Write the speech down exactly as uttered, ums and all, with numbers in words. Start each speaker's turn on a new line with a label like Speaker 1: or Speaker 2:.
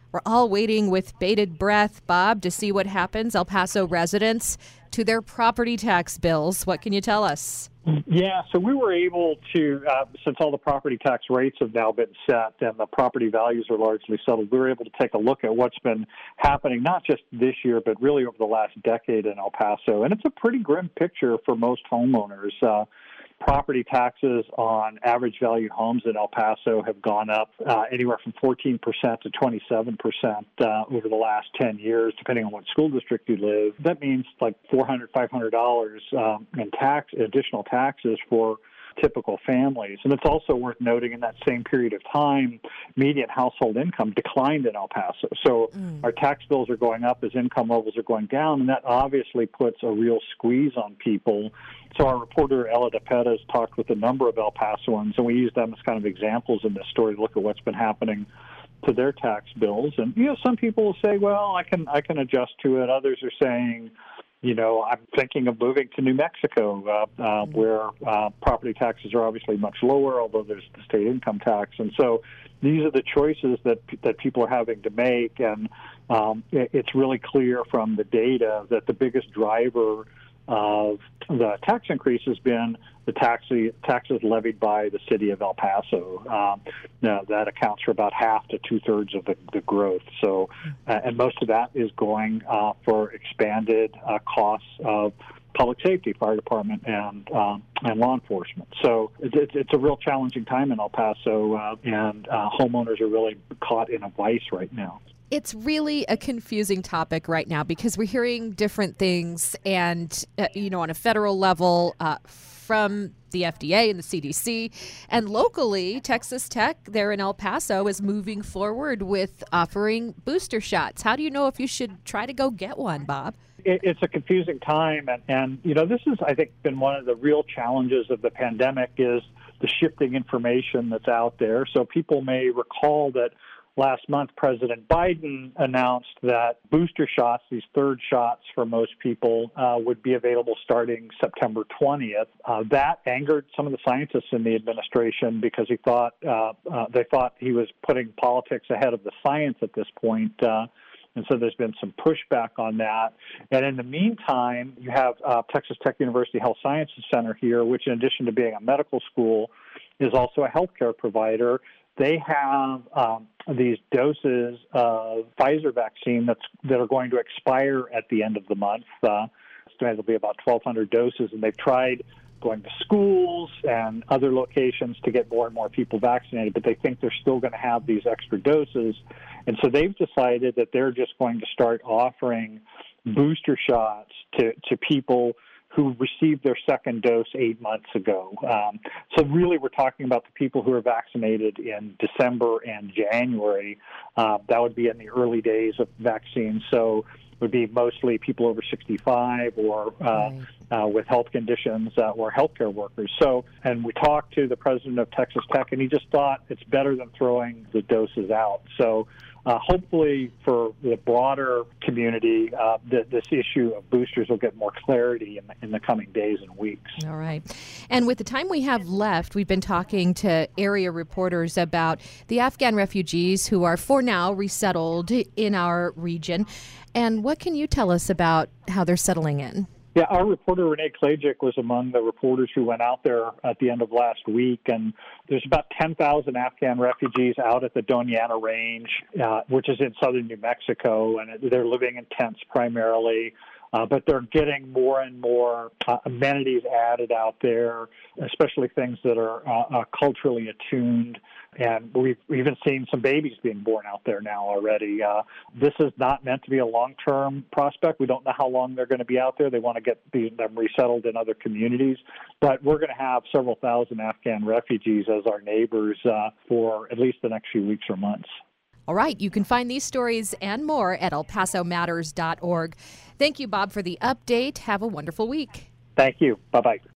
Speaker 1: We're all waiting with bated breath, Bob, to see what happens. El Paso residents to their property tax bills. What can you tell us?
Speaker 2: Yeah, so we were able to, uh, since all the property tax rates have now been set and the property values are largely settled, we were able to take a look at what's been happening, not just this year, but really over the last decade in El Paso. And it's a pretty grim picture for most homeowners. Uh, property taxes on average value homes in El Paso have gone up uh, anywhere from fourteen percent to twenty-seven percent uh, over the last ten years, depending on what school district you live. That means like four hundred dollars, five hundred dollars um, in tax, additional taxes for typical families. And it's also worth noting in that same period of time, median household income declined in El Paso. So mm. our tax bills are going up as income levels are going down, and that obviously puts a real squeeze on people. So our reporter, Ella DePetta, has talked with a number of El Pasoans, and we use them as kind of examples in this story to look at what's been happening to their tax bills. And, you know, some people will say, well, I can I can adjust to it. Others are saying, you know, I'm thinking of moving to New Mexico, uh, uh, where uh, property taxes are obviously much lower, although there's the state income tax. And so these are the choices that that people are having to make. And um, it, it's really clear from the data that the biggest driver of the tax increase has been the tax, taxes levied by the city of El Paso. Um, now that accounts for about half to two-thirds of the, the growth. So, uh, and most of that is going uh, for expanded uh, costs of public safety, fire department, and um, and law enforcement. So it's, it's a real challenging time in El Paso, uh, and uh, homeowners are really caught in a vice right now.
Speaker 1: It's really a confusing topic right now because we're hearing different things and, uh, you know, on a federal level uh, from the F D A and the C D C. And locally, Texas Tech there in El Paso is moving forward with offering booster shots. How do you know if you should try to go get one, Bob?
Speaker 2: It's a confusing time. And, and, you know, this has, I think, been one of the real challenges of the pandemic is the shifting information that's out there. So people may recall that last month, President Biden announced that booster shots, these third shots for most people, uh, would be available starting September twentieth. Uh, that angered some of the scientists in the administration because he thought uh, uh, they thought he was putting politics ahead of the science at this point. Uh, And so there's been some pushback on that. And in the meantime, you have uh, Texas Tech University Health Sciences Center here, which in addition to being a medical school, is also a healthcare provider. They have um, these doses of Pfizer vaccine that's that are going to expire at the end of the month. Uh, estimated will be about twelve hundred doses, and they've tried going to schools and other locations to get more and more people vaccinated, but they think they're still going to have these extra doses. And so they've decided that they're just going to start offering booster shots to, to people who received their second dose eight months ago. Um, so really we're talking about the people who are vaccinated in December and January. Uh, that would be in the early days of vaccines. So it would be mostly people over sixty-five or uh, right. uh, with health conditions uh, or healthcare workers. So, and we talked to the president of Texas Tech, and he just thought it's better than throwing the doses out. So Uh, hopefully for the broader community, uh, th- this issue of boosters will get more clarity in the, in the coming days and weeks.
Speaker 1: All right. And with the time we have left, we've been talking to area reporters about the Afghan refugees who are for now resettled in our region. And what can you tell us about how they're settling in?
Speaker 2: Yeah, our reporter, Renee Klajic, was among the reporters who went out there at the end of last week, and there's about ten thousand Afghan refugees out at the Doñana Range, uh, which is in southern New Mexico, and they're living in tents primarily. Uh, but they're getting more and more uh, amenities added out there, especially things that are uh, uh, culturally attuned. And we've even seen some babies being born out there now already. Uh, this is not meant to be a long-term prospect. We don't know how long they're going to be out there. They want to get the, them resettled in other communities. But we're going to have several thousand Afghan refugees as our neighbors uh, for at least the next few weeks or months.
Speaker 1: All right. You can find these stories and more at el paso matters dot org. Thank you, Bob, for the update. Have a wonderful week.
Speaker 2: Thank you. Bye-bye.